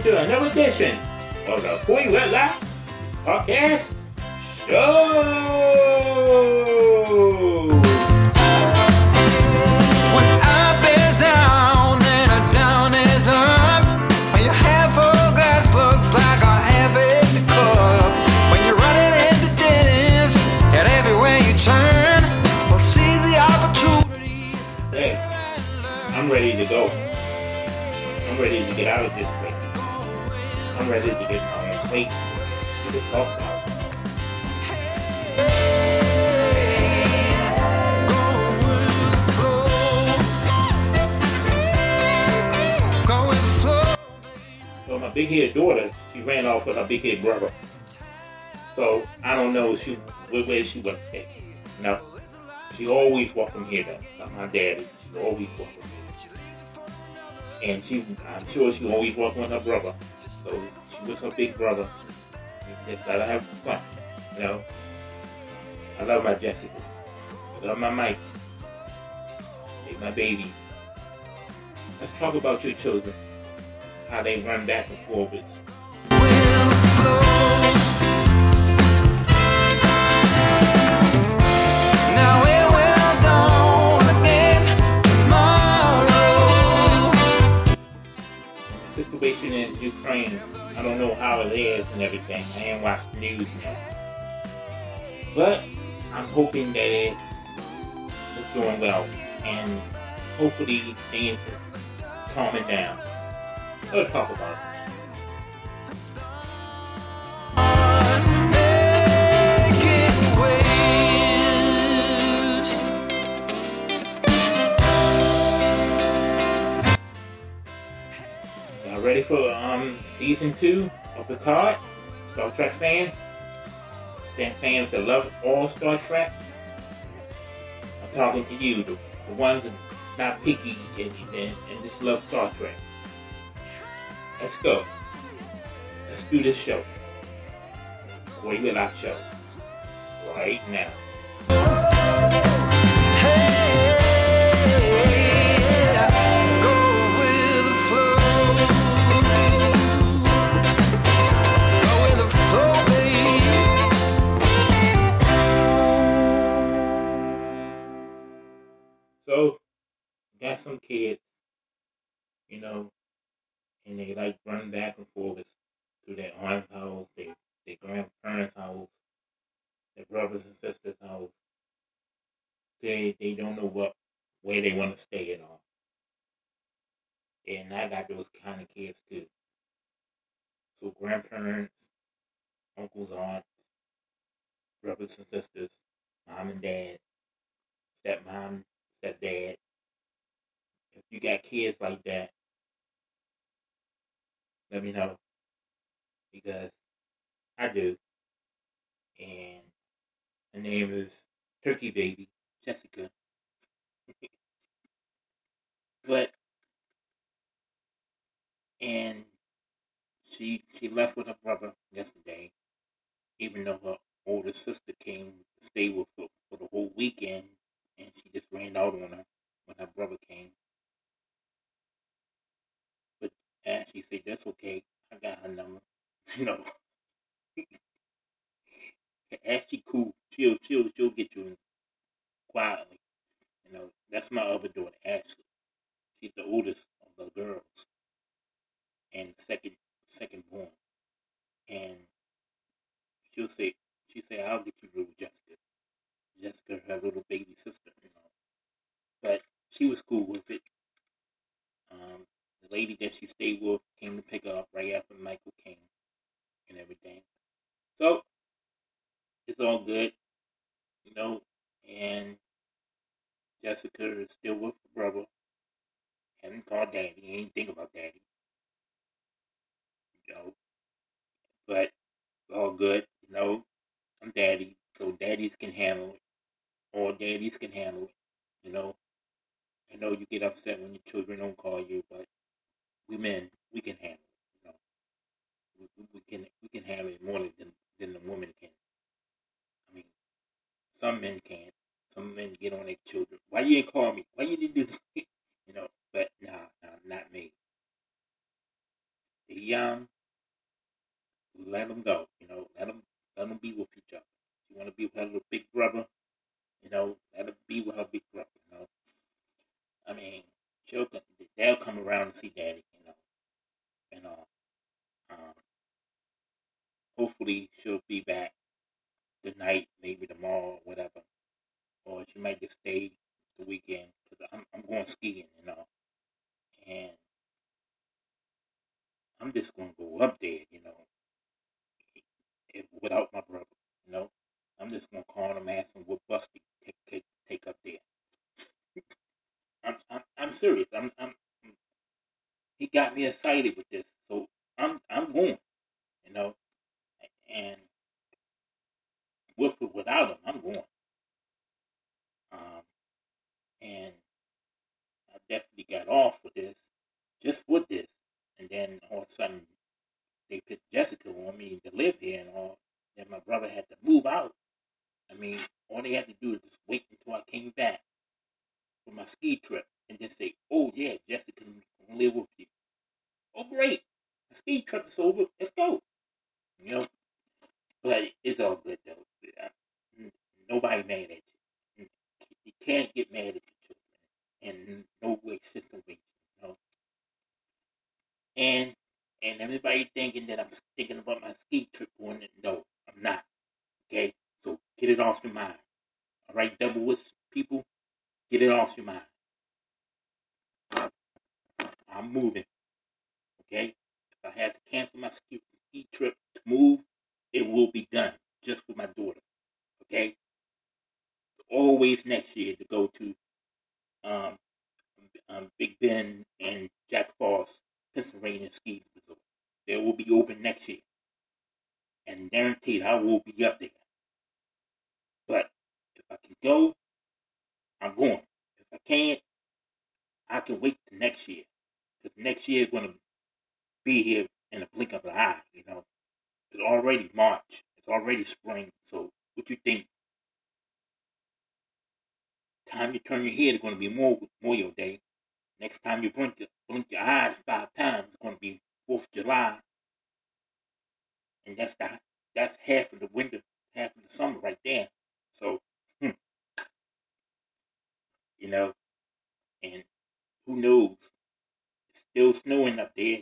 to another edition of the Boy Red Life Podcast Show. When up is down and a down is up, when your half full glass looks like a half empty cup, when you're running into dead ends and everywhere you turn, well, seize the opportunity. Hey, I'm ready to go. I'm ready to get out of this place. I'm ready to get on the plate to the talk about. So my big head daughter, she ran off with her big head brother. So I don't know where she went to take. No, she always walked from here though. Like my daddy, she always walked from here. And I'm sure she always walked with her brother. So she was her big brother. You just gotta have fun, you know. I love my Jessica. I love my Mike. They're my baby. Let's talk about your children. How they run back and forth. Now it will dawn again tomorrow. The situation in Ukraine, I don't know how it is and everything. I ain't watched the news yet. But I'm hoping that it's doing well. And hopefully things are calming down. Let's talk about it. Y'all ready for season 2 of Picard? Star Trek fans? Fans that love all Star Trek? I'm talking to you, the ones that are not picky and just love Star Trek. Let's go. Let's do this show. Boy Red Life Show. Right now. So, got some kids, you know, and they like run back and forth to their aunt's house, their grandparents' house, their brothers and sisters' house. They don't know where they want to stay at all. And I got those kind of kids too. So grandparents, uncles, aunts, brothers and sisters, mom and dad, stepmom, stepdad. If you got kids like that, let me know. Because I do. And her name is Turkey Baby, Jessica. And she left with her brother yesterday, even though her older sister came to stay with her for the whole weekend, and she just ran out on her when her brother came. But she said, that's okay, I got her number. No. Ashley cool. She'll get you in quietly. You know, that's my other daughter, Ashley. She's the oldest of the girls. And second born. And she say, I'll get you through Jessica. Jessica, her little baby sister, you know. But she was cool with it. The lady that she stayed with came to pick her up right after Michael came and everything. So it's all good, you know. And Jessica is still with her brother. Haven't called daddy. He ain't think about daddy, you know. But it's all good, you know. I'm daddy, so daddies can handle it. All daddies can handle it, you know. I know you get upset when your children don't call you, but we men, we can handle it, you know. We can handle it more than the woman can. I mean, some men can't. Some men get on their children. Why you ain't call me? Why you didn't do this? You know, but nah, not me. They're young. Let them go. Let them be with each other. If you want to be with her little big brother, let her be with her big brother. I mean, they'll come around and see daddy. And hopefully she'll be back tonight, maybe tomorrow, or whatever. Or she might just stay the weekend because I'm going skiing, and I'm just gonna go up there, without my brother, I'm just gonna call him, ask him what bus to take up there. I'm serious. He got me excited with this, so I'm going, and with or without him, I'm going. And I definitely got off with this, just with this, and then all of a sudden they put Jessica on me to live here and all. Then my brother had to move out. I mean, all they had to do is just wait until I came back for my ski trip and then say, "Oh yeah, Jessica can live with you." Oh great, the ski trip is over. Let's go. But it's all good though. Nobody mad at you. You can't get mad at your children in no way, situation. And everybody thinking that I'm thinking about my ski trip going. No, I'm not. Okay, so get it off your mind. All right, double with people, get it off your mind. I'm moving. Okay, if I have to cancel my ski trip to move, it will be done just for my daughter. Okay, always next year to go to Big Bend and Jack Falls, Pennsylvania ski resort. They will be open next year, and guaranteed I will be up there. But if I can go, I'm going. If I can't, I can wait till next year. Because next year is going to be here in a blink of an eye, It's already March. It's already spring. So what you think? Time you turn your head is going to be Memorial Day. Next time you blink your eyes 5 times, it's going to be 4th of July. And that's half of the winter, half of the summer right there. So, and who knows? It's still snowing up there,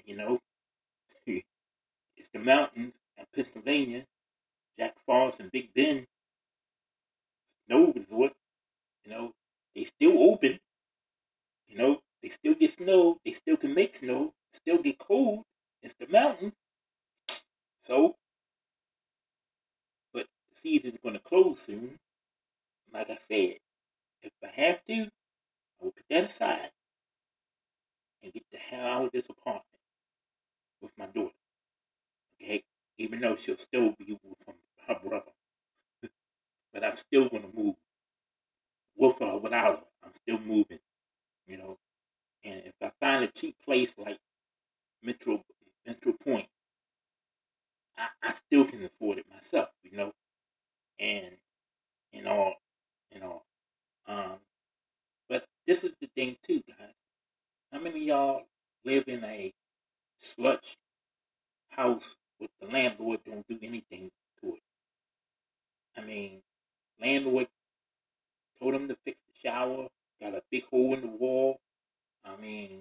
It's the mountains in Pennsylvania, Jack Falls and Big Bend, snow resort, they still open, they still get snow, they still can make snow, still get cold, it's the mountains. So, but the season's going to close soon. Like I said, if I have to, I will put that aside and get the hell out of this apartment with my daughter. Okay? Even though she'll still be with her brother. But I'm still going to move. With her or without her, I'm still moving. And if I find a cheap place like Metro Point, I still can afford it myself, and all. But this is the thing too, guys. How many of y'all live in a sludge house with the landlord don't do anything to it? I mean, landlord told him to fix the shower, got a big hole in the wall. I mean,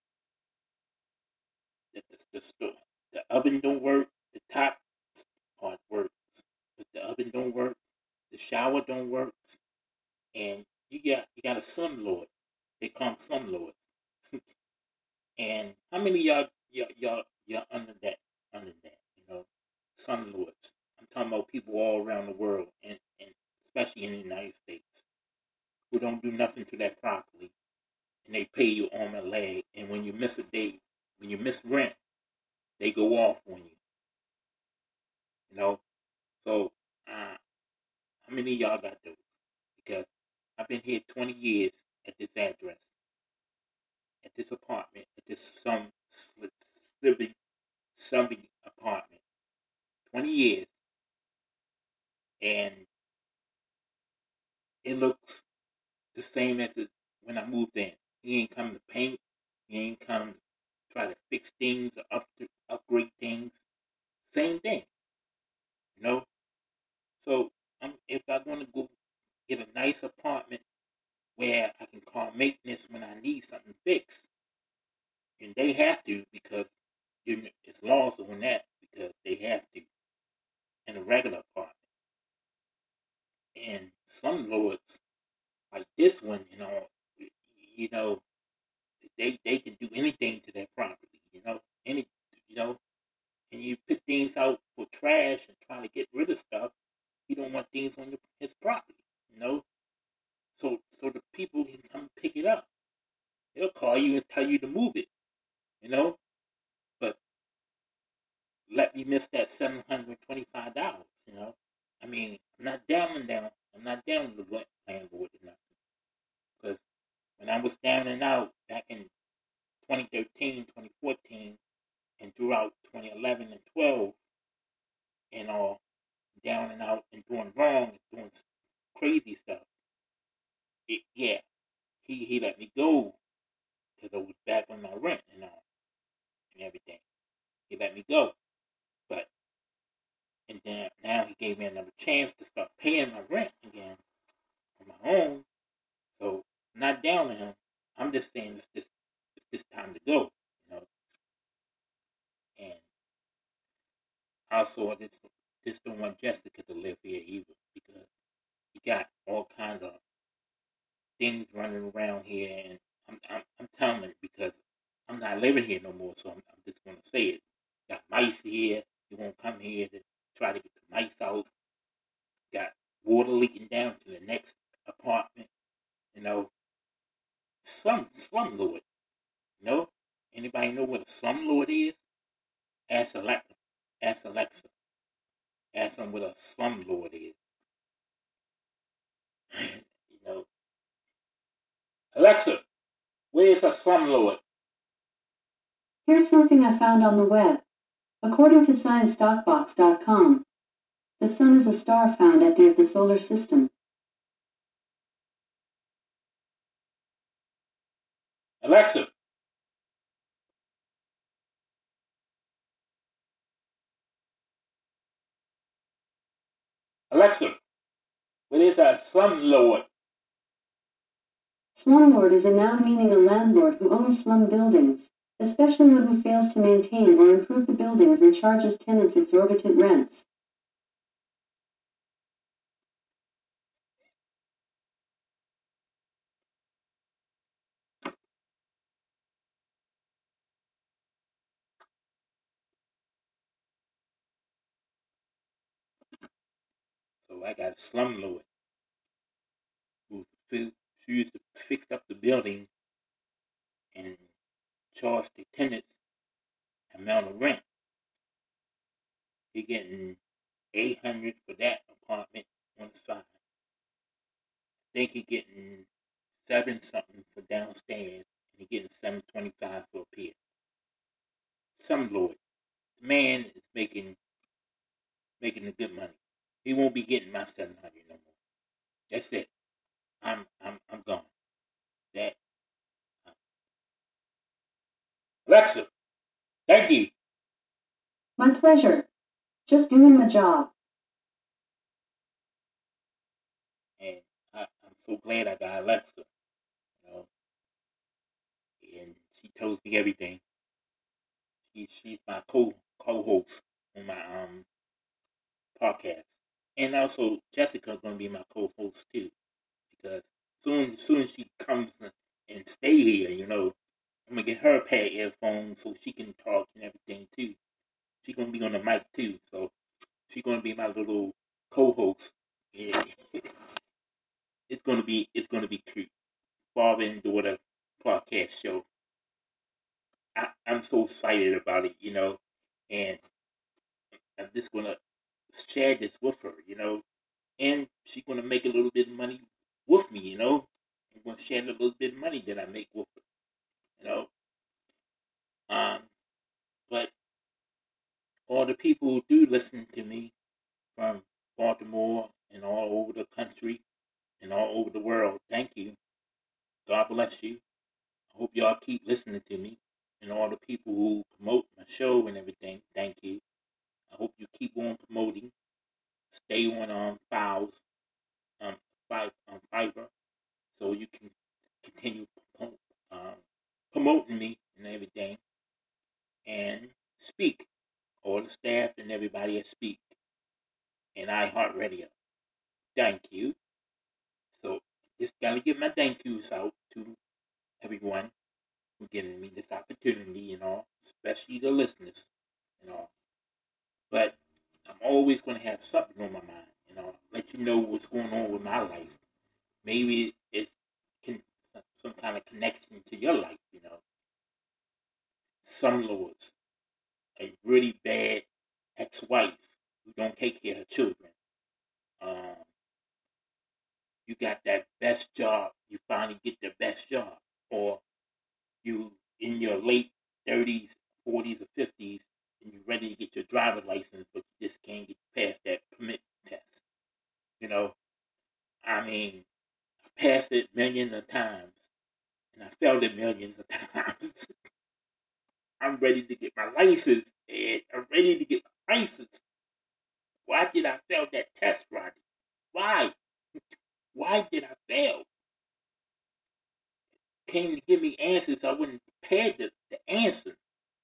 the oven don't work, the top part works, but the oven don't work, the shower don't work, and you got a slumlord. They call them slumlords. And how many of y'all under that, slumlords? I'm talking about people all around the world, and especially in the United States, who don't do nothing to that properly, and they pay you arm and leg, and when you miss a day, when you miss rent, they go off on you. So how many of y'all got those? Because I've been here 20 years at this address, at this apartment, at this subbing apartment. 20 years, and it looks the same as when I moved in. He ain't come to paint. He ain't come try to fix things or upgrade things. Same thing, you know. So if I want to go get a nice apartment where I can call maintenance when I need something fixed, and they have to because it's laws on that because they have to in a regular apartment. And some lords like this one, you know, they can do anything to their property, you know, and you put things out for trash and trying to get rid of stuff. You don't want things on his property, you know. So the people can come pick it up. They'll call you and tell you to move it, you know. But let me miss that $725, you know. I mean, I'm not down and down. I'm not down with the landlord or nothing. Because when I was down and out back in 2013, 2014, and throughout 2011 and 12, and all down and out and doing wrong and doing crazy stuff, he let me go because I was back on my rent and all and everything. He let me go, but and then now he gave me another chance to start paying my rent again on my own. So I'm not down on him. I'm just saying it's this time to go, you know. And also this don't want Jessica to live here either because he got all kinds of things running around here, and I'm telling it because I'm not living here no more. So I'm just gonna say it. Got mice here. You won't come here to try to get the mice out. Got water leaking down to the next apartment. You know, slumlord. You know, anybody know what a slumlord is? Ask Alexa. Ask Alexa. Ask them what a slumlord is. You know, Alexa, where is a slumlord? Here's something I found on the web. According to ScienceDocBox.com, the Sun is a star found at the end of the solar system. Alexa, what is a slumlord? Slumlord is a noun meaning a landlord who owns slum buildings, especially one who fails to maintain or improve the buildings and charges tenants exorbitant rents. So I got a slumlord who refused to fix up the building and charge the tenants amount of rent. He getting $800 for that apartment on the side. I think he getting $7 something for downstairs, and he getting $725 for up here. Some lord, the man is making the good money. He won't be getting my $700 no more. That's it. I'm gone. That Alexa, thank you. My pleasure. Just doing my job. And I'm so glad I got Alexa, you know. And she tells me everything. She's my co-host on my podcast. And also Jessica's gonna be my co-host too. Because soon as she comes and stay here, you know, I'm gonna get her a pair of earphones so she can talk and everything too. She's gonna be on the mic too, so she's gonna be my little co-host. Yeah. It's gonna be cute. Father and daughter podcast show. I'm so excited about it, you know, and I'm just gonna share this with her, you know, and she's gonna make a little bit of money with me, you know. I'm gonna share a little bit of money that I make with her, you know. But all the people who do listen to me from Baltimore and all over the country and all over the world, thank you. God bless you. I hope y'all keep listening to me. And all the people people who promote my show and everything. Thank you. I hope you keep on promoting. Stay on Files, Fiverr, so you can continue promoting me and everything, and speak. All the staff and everybody at Speak and iHeartRadio. Thank you. So just gotta give my thank yous out to everyone who giving me this opportunity and all, especially the listeners and all. But I'm always gonna have something on my mind, let you know what's going on with my life. Maybe it's some kind of connection to your life, Some lords, a really bad ex-wife who don't take care of children. You got that best job, you finally get the best job, or you in your late 30s, 40s, or 50s, and you're ready to get your driver's license, but you just can't get past that permit test. I passed it millions of times, and I failed it millions of times. I'm ready to get my license, Ed. I'm ready to get my license. Why did I fail that test, Rodney? Why? Why did I fail? Came to give me answers I wasn't prepared to answer.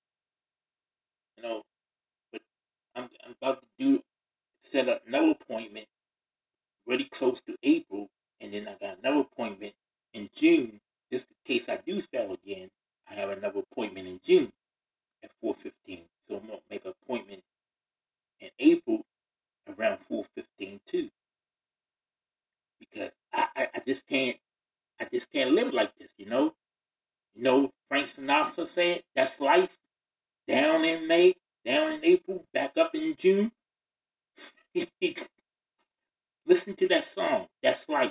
But I'm about to set up another appointment really close to April, and then I got another appointment in June. Just in case I do fail again, I have another appointment in June at 4:15. So I'm gonna make an appointment in April around 4:15 too, because I just can't live like this, Frank Sinatra said, "That's life." Down in May, down in April, back up in June. Listen to that song. That's life.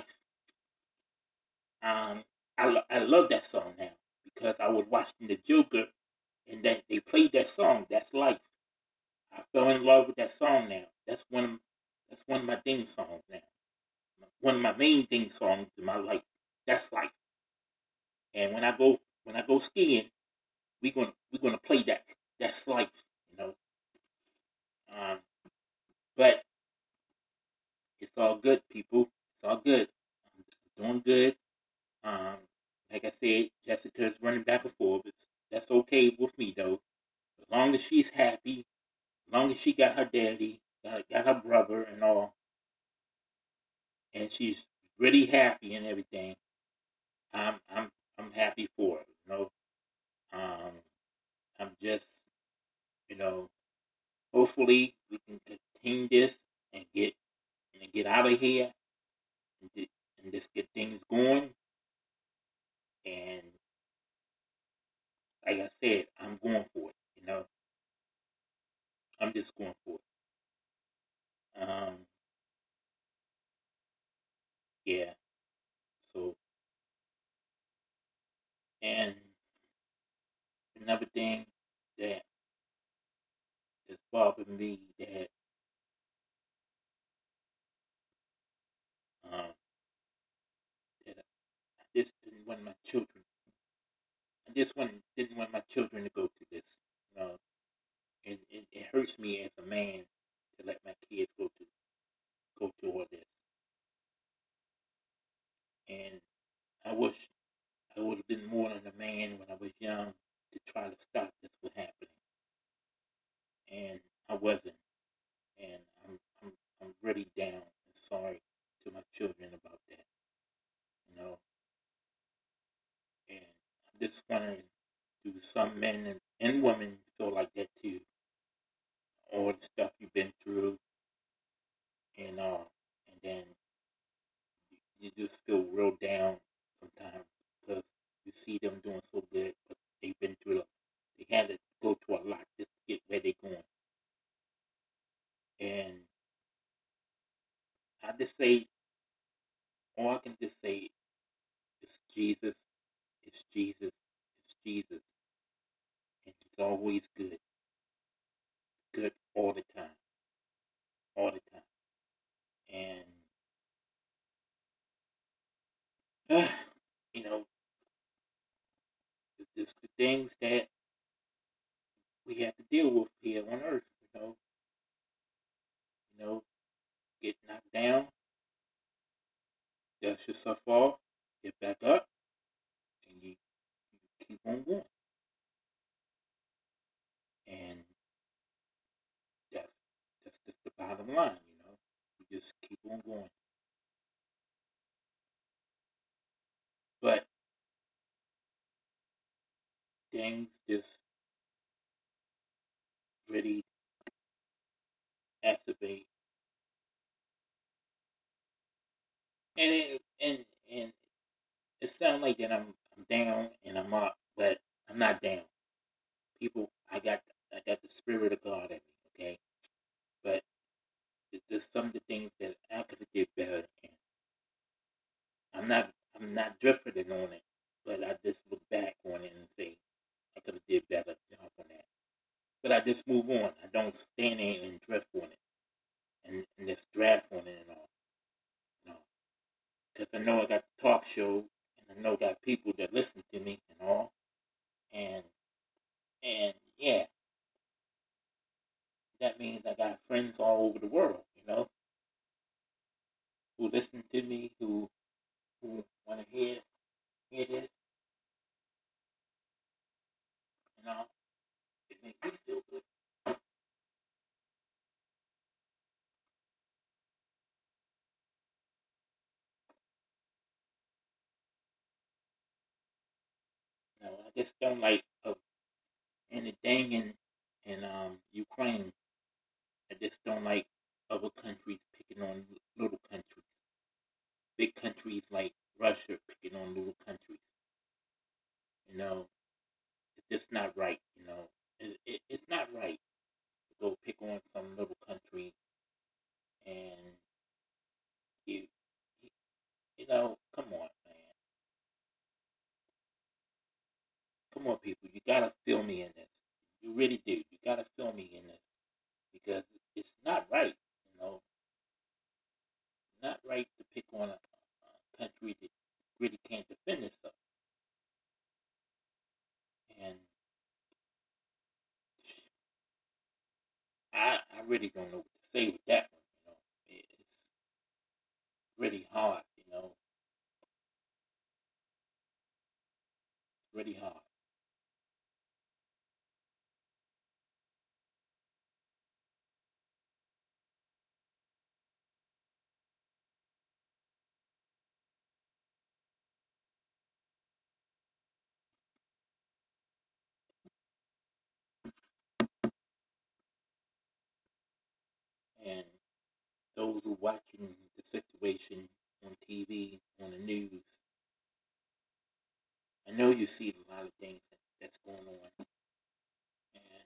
I love that song now because I was watching The Joker, and then they played that song. That's life. I fell in love with that song now. That's one of my theme songs now. One of my main theme songs in my life. That's life. And when I go skiing, we're gonna play that. That's life. But it's all good, people. It's all good. I'm doing good. Like I said, Jessica's running back and forth. That's okay with me, though. As long as she's happy, as long as she got her daddy, got her brother and all, and she's really happy and everything, I'm happy for her, I'm just, hopefully we can continue this and get out of here and just get things going. And like I said, I'm going for it, I'm just going for it. Yeah. So, and another thing that is bothering me that um that I just didn't want my children. Didn't want my children to go through this. It hurts me as a man to let my kids go through all this. And I wish I would have been more than a man when I was young to try to stop this from happening. And I wasn't. And I'm really down and sorry to my children about that. And I'm just wondering, do some men and women feel like that too? All the stuff you've been through and then you just feel real down sometimes because you see them doing so good, but they've been through they had to go through a lot just to get where they're going. And I just say, all I can just say is Jesus, it's Jesus, it's Jesus. And he's always good. Good all the time. All the time. And, it's just the things that, we have to deal with here on Earth. You know, get knocked down, dust yourself off, get back up, and you keep on going. And that's just the bottom line. You just keep on going. But things just really activate, and it sounds like that I'm down and I'm up, but I'm not down. People, I got the spirit of God in me, okay? But there's some of the things that I could have did better, and I'm not drifting on it, but I just look back on it and say I could have did better job on that. But I just move on. I don't stand there and drift on it and just draft on it and all. No, because I know I got the talk show, and I know I got people that listen to me and all, and yeah, that means I got friends all over the world, who listen to me, who want to hear this, you know. It makes me feel good. I just don't like and the thing in Ukraine. I just don't like other countries picking on little countries. Big countries like Russia picking on little countries. It's just not right. It's not right to go pick on some little country and you, come on, man. Come on, people. You gotta feel me in this. You really do. You gotta feel me in this because it's not right. You know, not right to pick on a country that really can't defend itself. And I really don't know what to say with that one. It's really hard. It's really hard. And those who are watching the situation on TV, on the news, I know you see a lot of things that's going on. And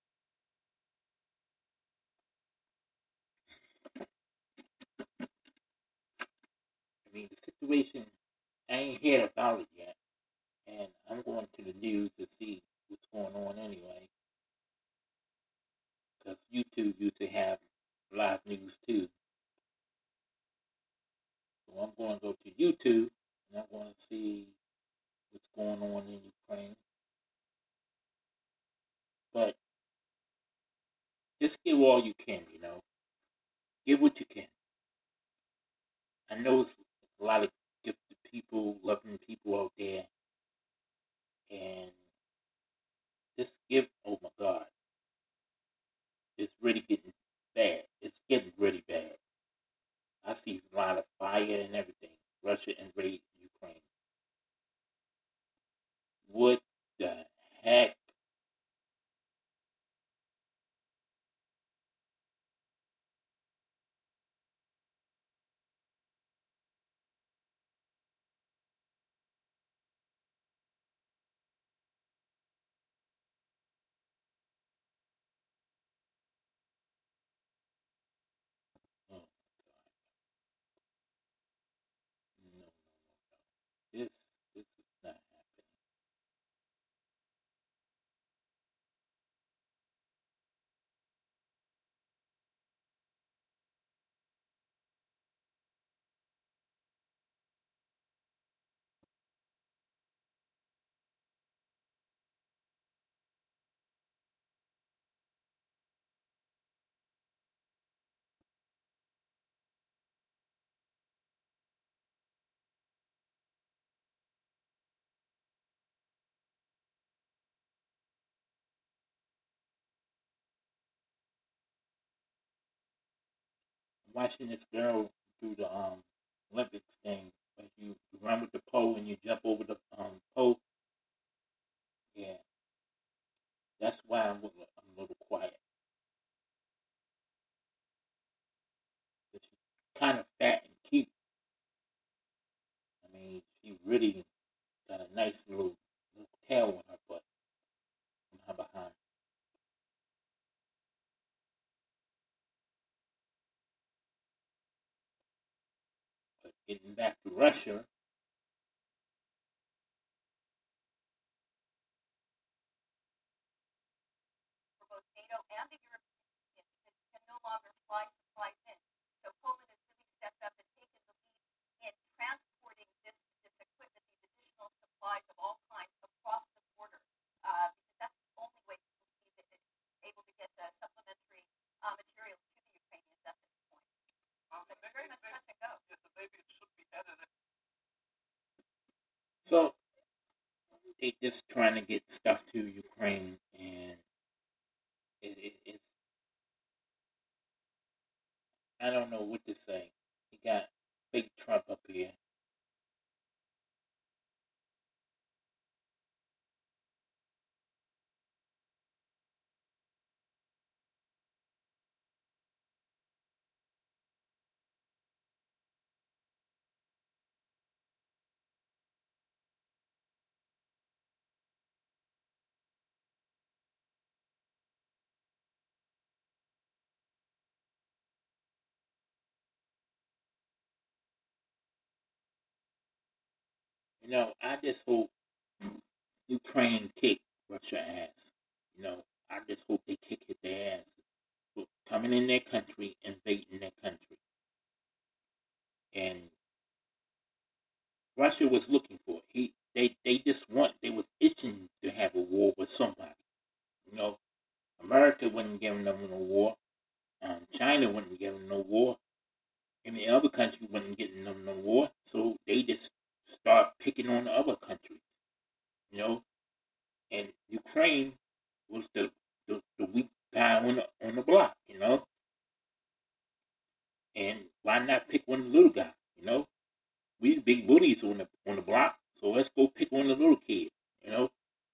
I mean, the situation, I ain't heard about it yet. And I'm going to the news to see what's going on anyway. Because YouTube used to have live news too. So I'm going to go to YouTube and I'm going to see what's going on in Ukraine. But just give all you can, Give what you can. I know there's a lot of gifted people, loving people out there. And just give, oh my God. It's really getting bad. It's getting really bad. I see a lot of fire and everything. Russia invaded Ukraine. What the heck? Oh, watching this girl do the Olympics thing. Like you run with the pole and you jump over the pole. Yeah, that's why I'm a little quiet. But she's kind of fat and cute. I mean, she really got a nice little tail on her butt, on her behind. But getting back to Russia, so they just trying to get stuff to Ukraine, and it's I don't know what to say. You got big Trump up here. I just hope Ukraine kick Russia ass. I just hope they kick their ass for coming in their country, invading their country. And Russia was looking for it. They was itching to have a war with somebody. You know, America wasn't giving them no war. China wasn't giving them no war. Any other country wasn't getting them no war. So they just start picking on the other countries. And Ukraine was the weak guy on the block. And why not pick one of the little guys? We the big bullies on the block, so let's go pick one of the little kids. You know,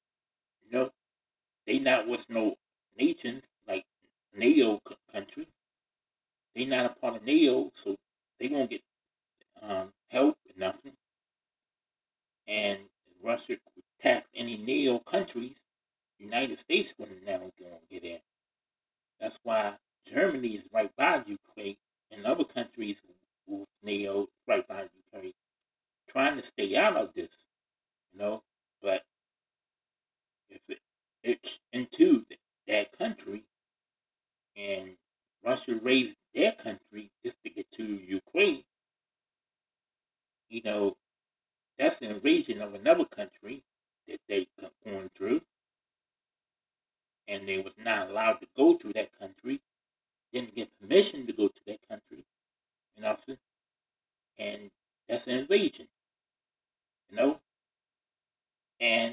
they not with no nation like NATO country. They not a part of NATO, so they won't get help or nothing. And Russia would tax any NATO countries. United States wouldn't now going to get in. That's why Germany is right by Ukraine, and other countries with NATO right by Ukraine, trying to stay out of this. But if it's into that country, and Russia raised their country just to get to Ukraine, that's an invasion of another country that they going through, and they was not allowed to go to that country, didn't get permission to go to that country, and that's an invasion, and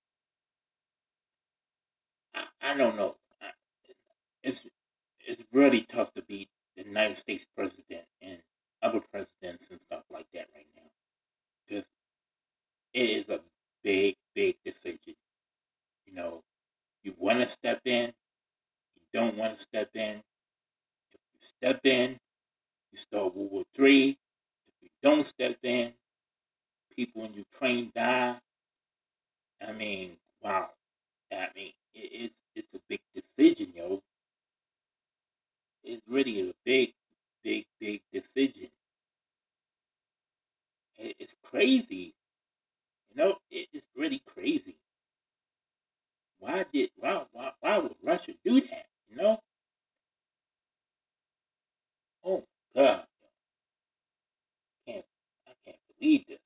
I don't know. It's really tough to be the United States president and other presidents and stuff like that right now. Because it is a big, big decision. You want to step in, you don't want to step in. If you step in, you start World War III. If you don't step in, people in Ukraine die. I mean, wow. It's a big decision, yo. It's really a big, big, big decision. It's crazy. It's really crazy. Why would Russia do that? Oh my God. I can't believe this.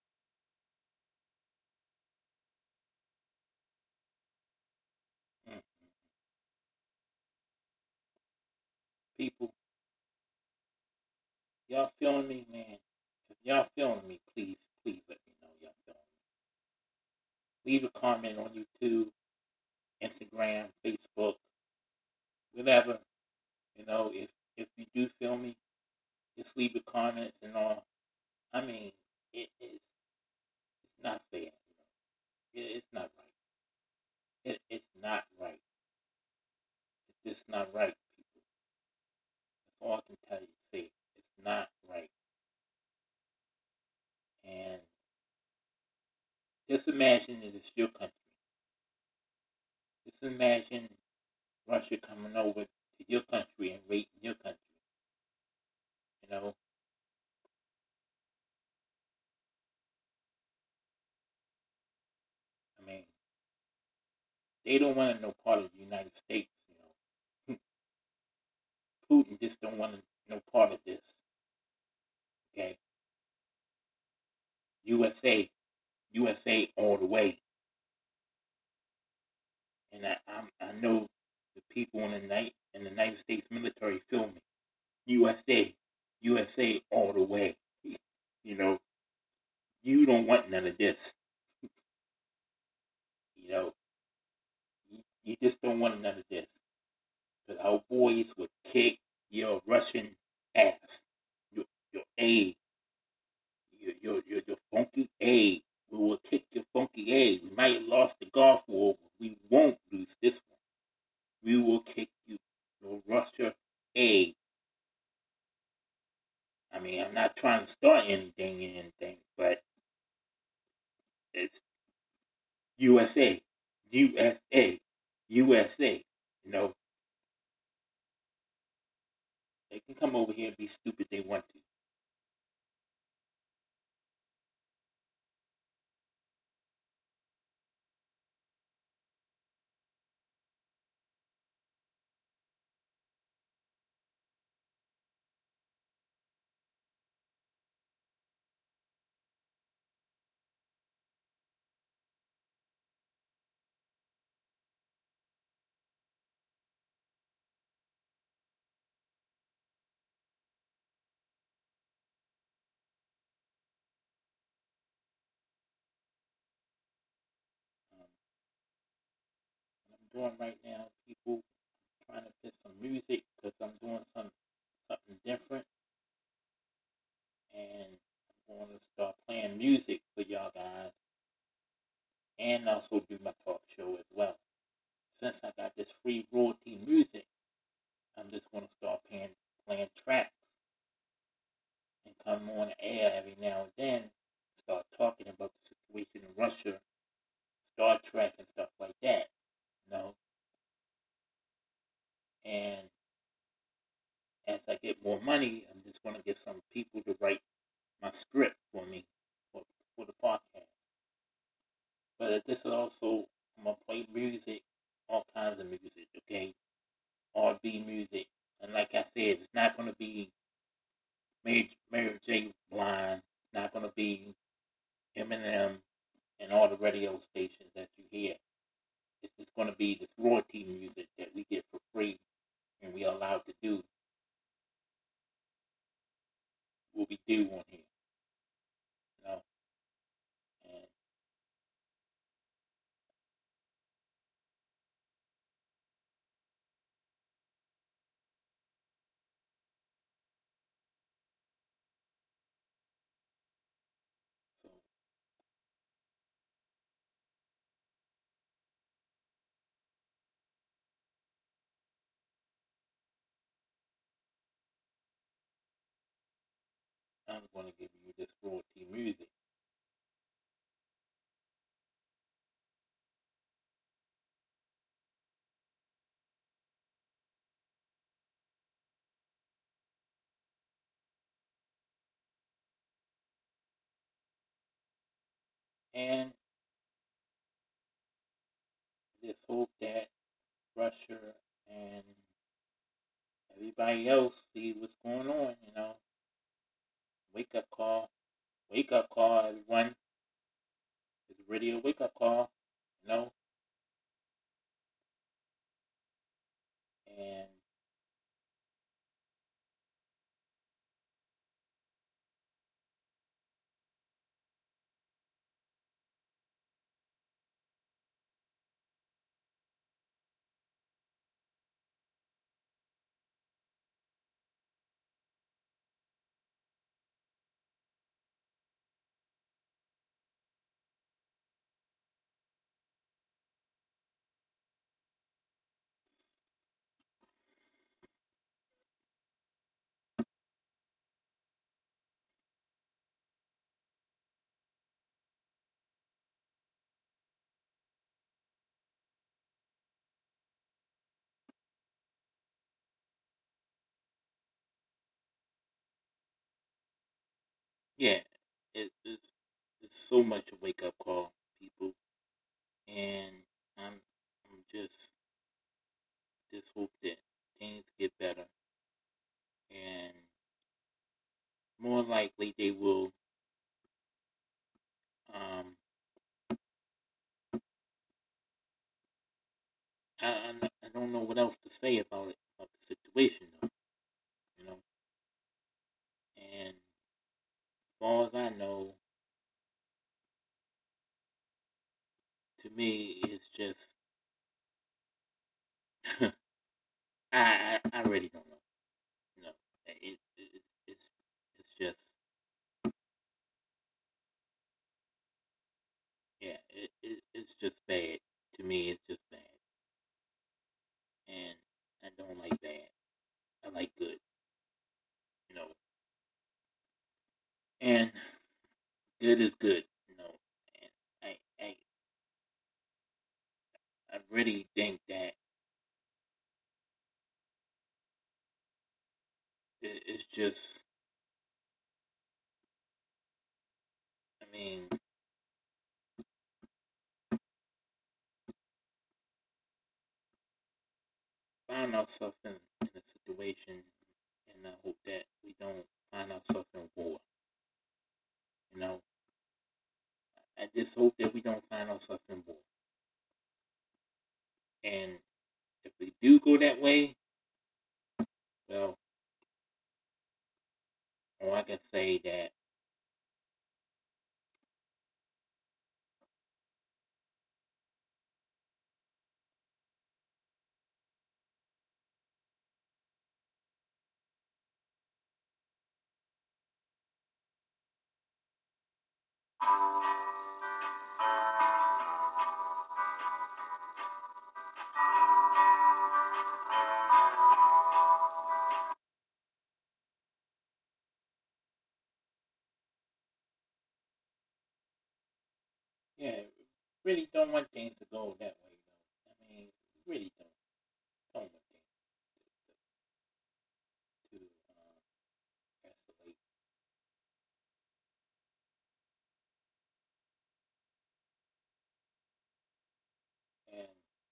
Mm. People, y'all feeling me, man? If y'all feeling me, please let me know y'all feeling me. Leave a comment on YouTube, Instagram, Facebook, whatever. If you do feel me, leave the comments and all. I mean, it's not fair. It's not right. It's not right. It's just not right, people. That's all I can tell you. Say it's not right. And just imagine that it's your country. Just imagine Russia coming over to your country and raiding your country. You know, I mean, they don't want to know part of the United States. Putin just don't want to know part of this. Okay, USA, USA all the way. And I know the people in the United States military feel me. USA, USA all the way. You know, you don't want none of this. You know, you just don't want none of this. Because our boys would kick your Russian ass. Your A. Your funky A. We will kick your funky A. We might have lost the Gulf War, but we won't lose this one. We will kick your Russia A. I mean, I'm not trying to start anything, but it's USA, USA, USA. You know, they can come over here and be stupid they want to. Um, what I'm doing right now, people, trying to get some music because I'm doing something different, and I'm going to start playing music for y'all guys, and also do my talk show as well. Since I got this free royalty music, I'm just going to start playing tracks and come on the air every now and then, start talking about the situation in Russia, Star Trek, and stuff like that. You know, and as I get more money, I'm just going to get some people to write my script for me for the podcast. But this is also, I'm going to play music, all kinds of music, okay? R&B music. And like I said, it's not going to be Mary J. Blige. It's not going to be Eminem and all the radio stations that you hear. It's just going to be this royalty music that we get for free and we are allowed to do what we do on here. You know? And so I'm going to give you this royalty music. And just hope that Russia and everybody else see what's going on, you know. Wake up call. Wake up call, everyone. It's a radio wake up call, you know. And yeah, it's so much a wake up call, people, and I'm just hope that things get better, and more likely they will. Um, I don't know what else to say about it, about the situation though, you know. And as far as I know, to me, it's just I really don't know. You know, it's just yeah, it's just bad to me. It's just bad, and I don't like bad. I like good, you know, and good is good, you know. And I really think that it's just. I mean, find ourselves in a situation, and I hope that we don't find ourselves in war. You know, I just hope that we don't find ourselves in war. And if we do go that way, well, all I can say that yeah, really don't want things to go that way though. I mean, really don't want things to escalate. And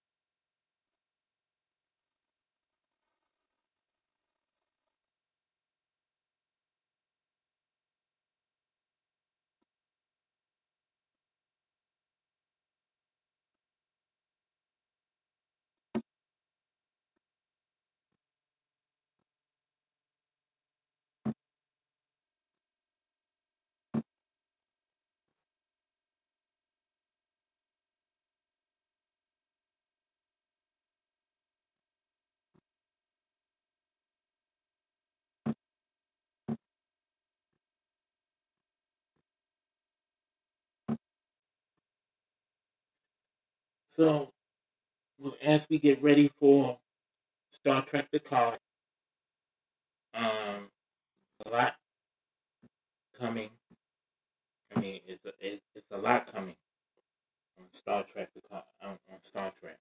so, well, as we get ready for Star Trek Picard, a lot coming. I mean, it's a lot coming on Star Trek Picard, on Star Trek,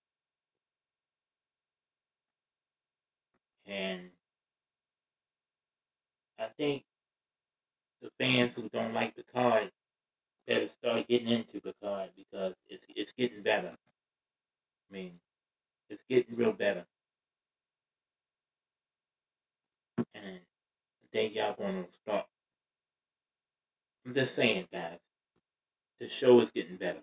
and I think the fans who don't like Picard better start getting into Picard because it's getting better. I mean, it's getting real better, and I think y'all gonna start. I'm just saying, guys, the show is getting better,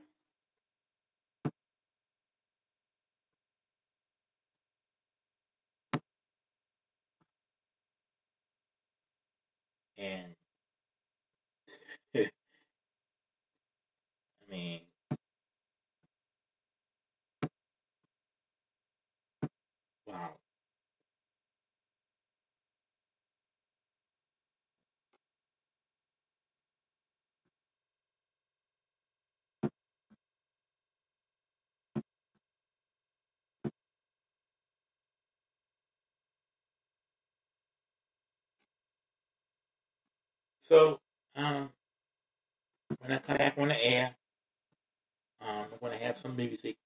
and I mean, wow. So, um, when I come back on the air, I'm gonna have some music.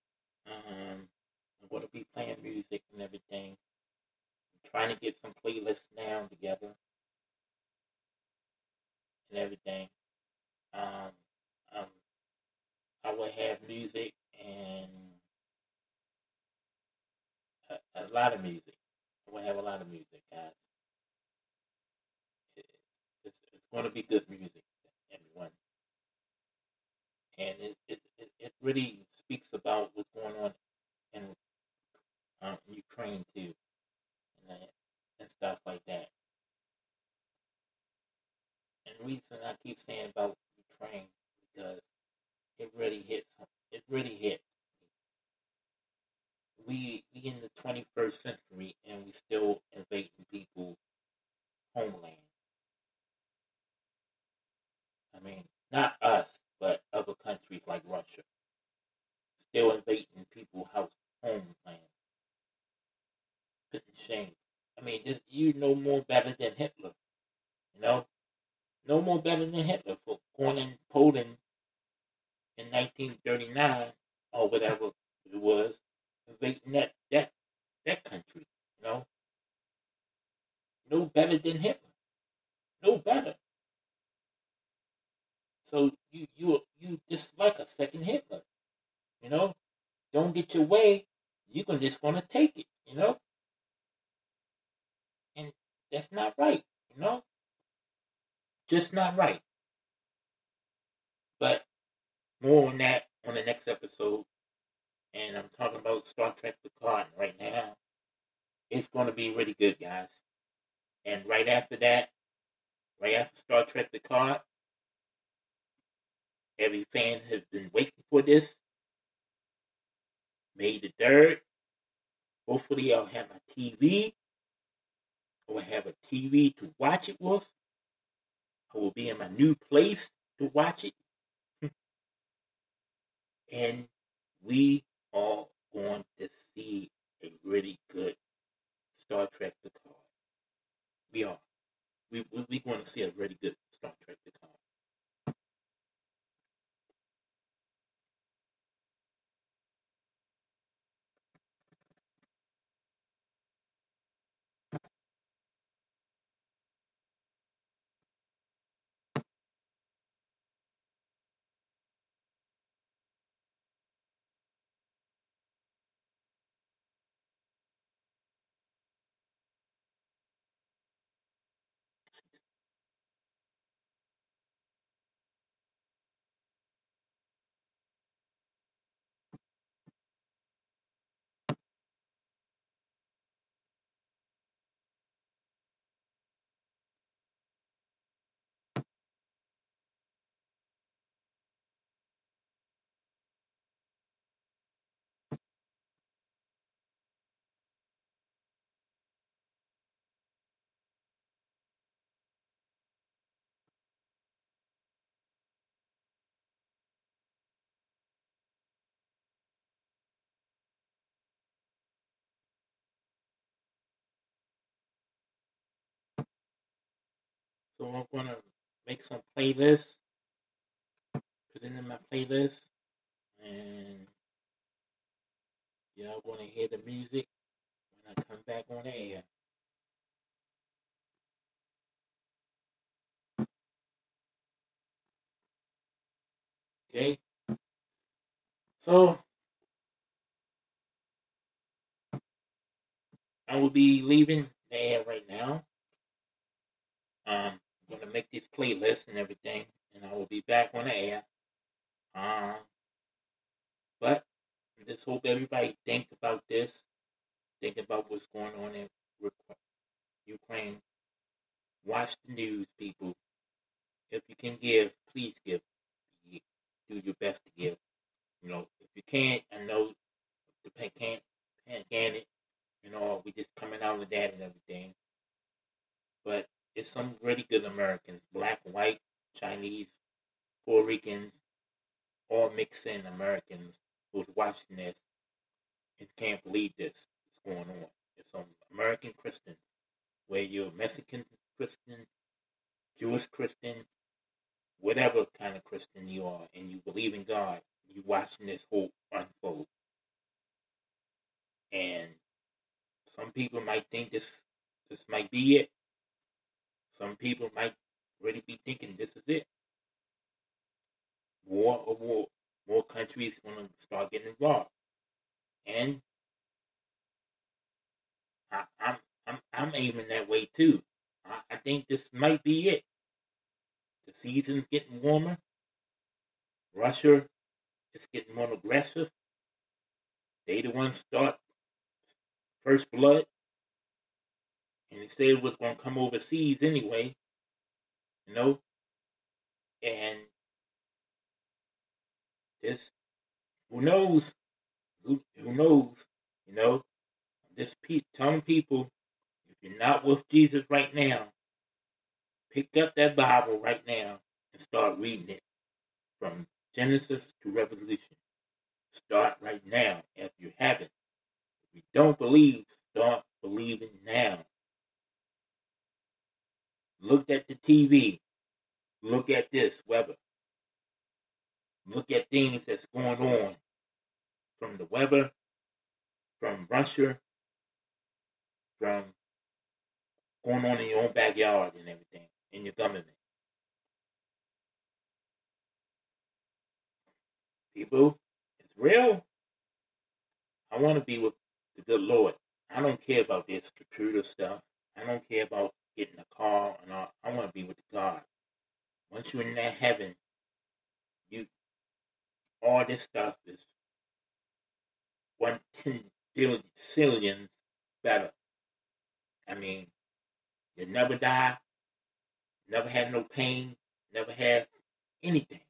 I'm gonna be playing music and everything. I'm trying to get some playlists now together. and everything. Um, um, I will have music and a lot of music. I will have a lot of music, guys. It's going to be good music, everyone. And it really speaks about what's going on in Ukraine too, and stuff like that. And the reason I keep saying about Ukraine because it really hits. It really hits. We in the 21st century and we still invading people's homeland. I mean, not us, but other countries like Russia still invading people's homeland. Putting shame. I mean, you know more better than Hitler. You know, no more better than Hitler for going in Poland in 1939 or whatever it was, invading that country. You know, no better than Hitler. No better. So you just like a second Hitler. You know, don't get your way. You're just gonna take it. You know, and that's not right. You know, just not right. But more on that on the next episode. And I'm talking about Star Trek Picard right now. It's going to be really good, guys. And right after that, right after Star Trek Picard, every fan has been waiting for this. May the 3rd. Hopefully, I'll have my TV. I will have a TV to watch it with. I will be in my new place to watch it. And we are going to see a really good Star Trek Picard. We are. We're going to see a really good Star Trek Picard. So I'm going to make some playlists, put it in my playlist, and y'all going to hear the music when I come back on the air. Okay? So I will be leaving the air right now. I'm going to make this playlist and everything, and I will be back on the air. But I just hope everybody think about this, think about what's going on in Ukraine. Watch the news, people. If you can give, please give. Do your best to give. You know, if you can't, I know the can't it. You know, we just coming out of that and everything. But it's some really good Americans, black, white, Chinese, Puerto Ricans, all mixed in Americans who's watching this and can't believe this is going on. It's some American Christians, where you're Mexican Christian, Jewish Christian, whatever kind of Christian you are, and you believe in God, you watching this whole unfold. And some people might think this might be it. Some people might really be thinking this is it. More countries want to start getting involved, and I'm aiming that way too. I think this might be it. The season's getting warmer. Russia is getting more aggressive. They the ones start first blood, and they said it was going to come overseas anyway, and this, who knows, who knows, this telling people, if you're not with Jesus right now, pick up that Bible right now and start reading it from Genesis to Revelation. Start right now if you haven't. If you don't believe, start believing now. Look at the TV. Look at this weather. Look at things that's going on from the weather, from Russia, from going on in your own backyard and everything, in your government. People, it's real. I want to be with the good Lord. I don't care about this computer stuff. I don't care about getting a car and all. I want to be with God. Once you're in that heaven, all this stuff is 1/10 zillion better. I mean, you never die, never have no pain, never have anything.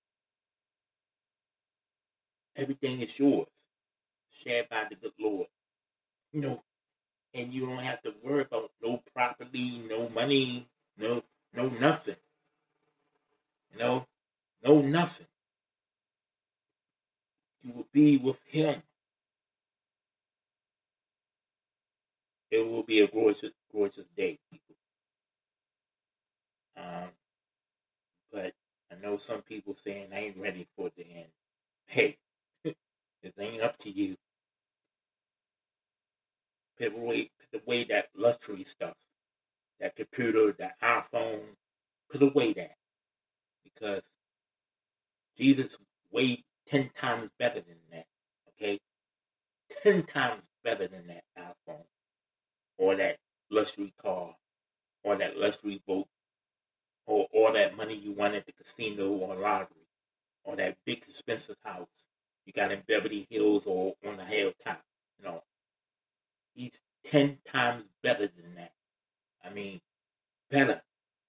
Everything is yours, shared by the good Lord. And you don't have to worry about no property, no money, no nothing. No nothing. You will be with Him. It will be a gorgeous, gorgeous day, people. But I know some people saying I ain't ready for it to end. Hey, this ain't up to you. Put away that luxury stuff, that computer, that iPhone. Put away that, because Jesus way 10 times better than that. Okay, 10 times better than that iPhone, or that luxury car, or that luxury boat, or that money you won at the casino or lottery, or that big expensive house you got in Beverly Hills or on the hilltop. He's 10 times better than that. I mean, better.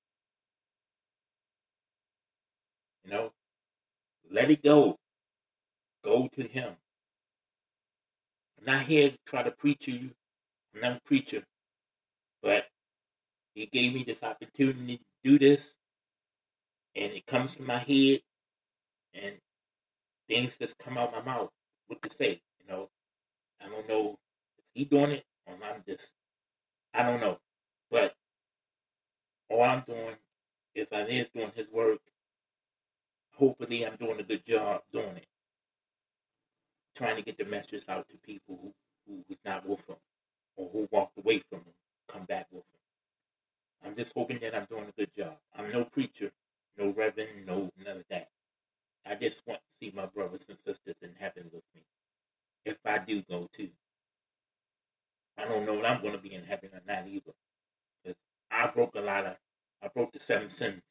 Let it go. Go to Him. I'm not here to try to preach to you. I'm not a preacher. But He gave me this opportunity to do this. And it comes to my head. And things just come out my mouth. What to say, I don't know if He doing it or I don't know. But all I'm doing, if I is doing His work, hopefully I'm doing a good job doing it. Trying to get the message out to people who was not with Him, or who walked away from Him, come back with Him. I'm just hoping that I'm doing a good job. I'm no preacher, no reverend, none of that. I just want to see my brothers and sisters in heaven with me. If I do go too. I don't know if I'm going to be in heaven or not either. Because I broke the 7 sins.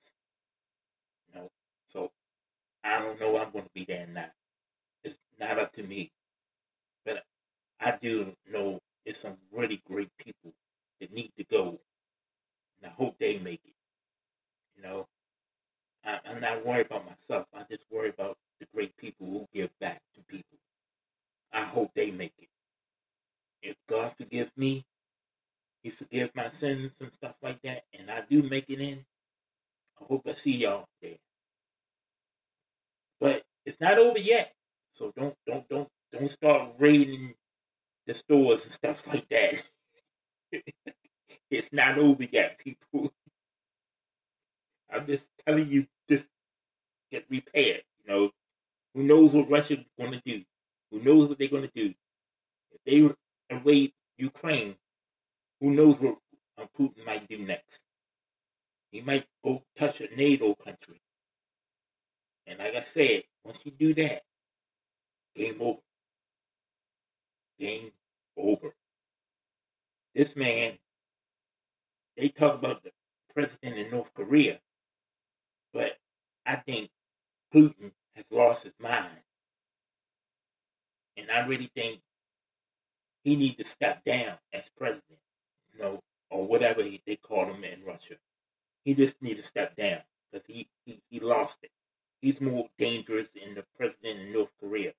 So I don't know if I'm going to be there or not. It's not up to me. But I do know it's some really great people that need to go. And I hope they make it. I'm not worried about myself. I just worry about the great people who give back to people. I hope they make it. If God forgives me, He forgives my sins and stuff like that, and I do make it in, I hope I see y'all there. But it's not over yet. So don't start raiding the stores and stuff like that. It's not over yet, people. I'm just telling you, just get repaired. Who knows what Russia's going to do? Who knows what they're going to do? If they invade Ukraine, who knows what Putin might do next? He might go touch a NATO country. And like I said, once you do that, game over. Game over. This man, they talk about the president in North Korea, but I think Putin has lost his mind. And I really think he needs to step down as president, or whatever they call him in Russia. He just needs to step down because he lost it. He's more dangerous than the president in North Korea.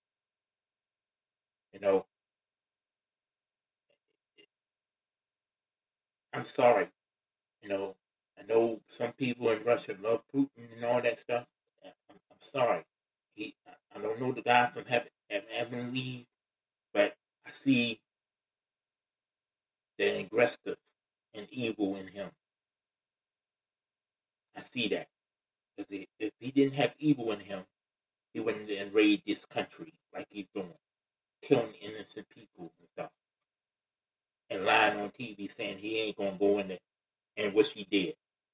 I'm sorry. I know some people in Russia love Putin and all that stuff. I'm sorry. I don't know the guy from Heaven Leave, but I see the aggressive and evil in him. I see that. Because if he didn't have evil in him, he wouldn't invade this country like he's doing, killing innocent people and stuff, and lying on TV saying he ain't gonna go in there, and what he did.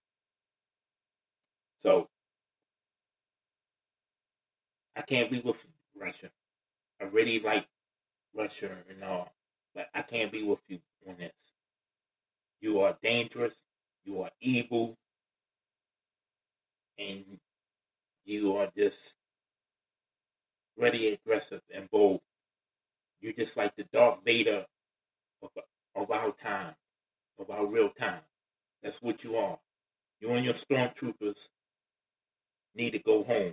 So I can't be with Russia. I really like Russia and all, but I can't be with you on this. You are dangerous. You are evil. And you are just really aggressive and bold. You're just like the Darth Vader of our time, of our real time. That's what you are. You and your stormtroopers need to go home.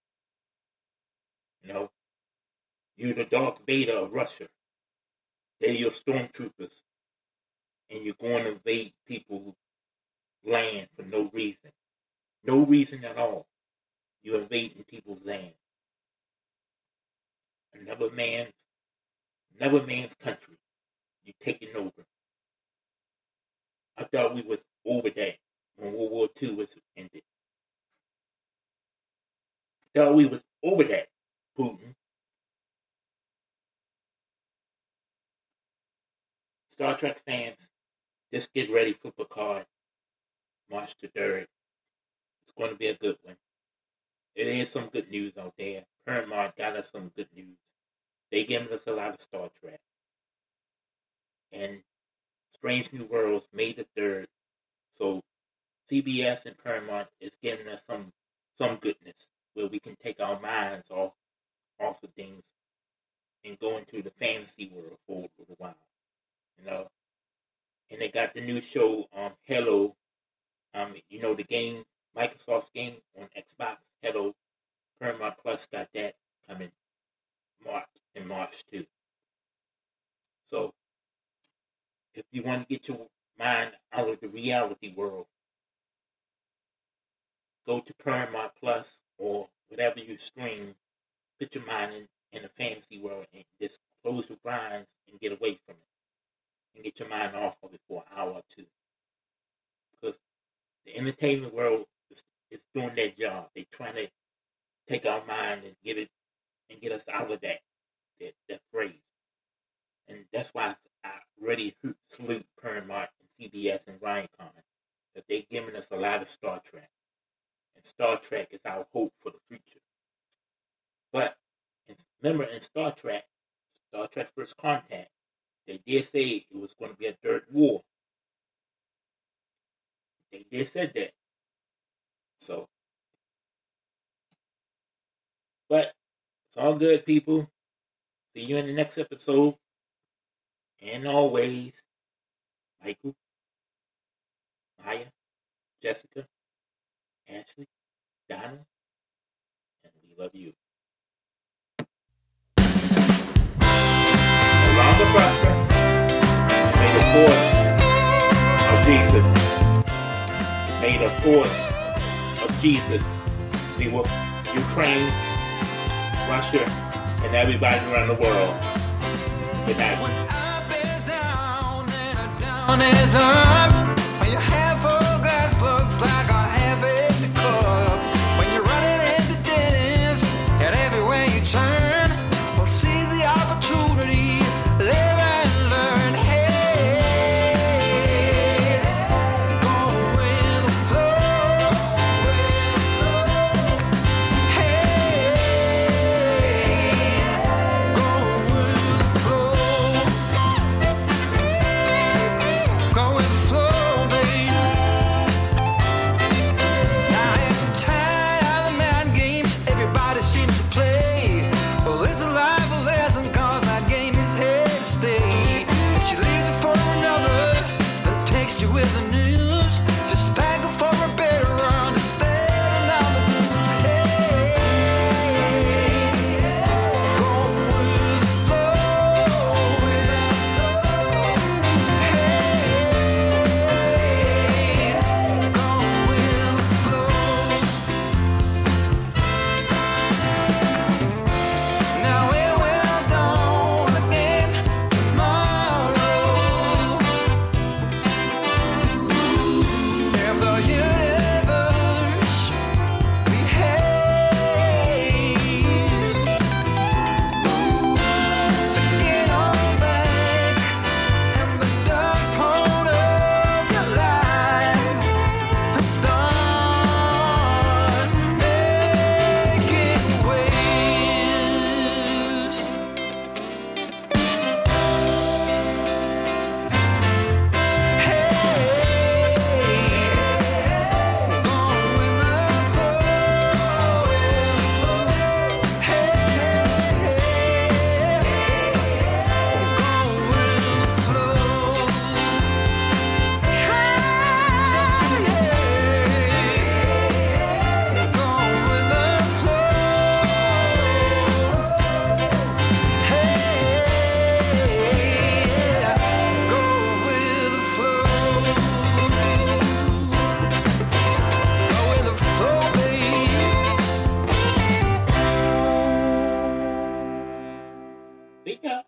You're the Darth Vader of Russia. They're your stormtroopers. And you're going to invade people's land for no reason. No reason at all. You're invading people's land. Another man's country. You're taking over. I thought we was over that when World War II was ended. I thought we was over that, Putin. Star Trek fans, just get ready for Picard, March the 3rd. It's going to be a good one. There is some good news out there. Paramount got us some good news. They giving us a lot of Star Trek. And Strange New Worlds, May the 3rd. So CBS and Paramount is giving us some goodness where we can take our minds off of things and go into the fantasy world for a little while. And they got the new show Halo. The game, Microsoft's game on Xbox, Halo. Paramount Plus got that coming in March too. So if you want to get your mind out of the reality world, go to Paramount Plus or whatever you stream, put your mind in the fantasy world and just close your blinds and get away from it. And get your mind off of it for an hour or two. Because the entertainment world is doing their job. They're trying to take our mind and get us out of that phrase. And that's why I really salute Paramount and CBS and Viacom, that they're giving us a lot of Star Trek. And Star Trek is our hope for the future. But remember, in Star Trek First Contact, they did say it was going to be a dirt war. They did say that. So, but it's all good, people. See you in the next episode. And always, Michael, Maya, Jessica, Ashley, Donald, and we love you. Around the prosper. May the force of Jesus. May the force of Jesus be with Ukraine, Russia, and everybody around the world. Good night. When I've been down and down is up, when your half full glass looks like a half empty cup, when you're running into dead ends, and everywhere you turn, well, seize the opportunity, live and learn. Hey, go with the flow. Speak up.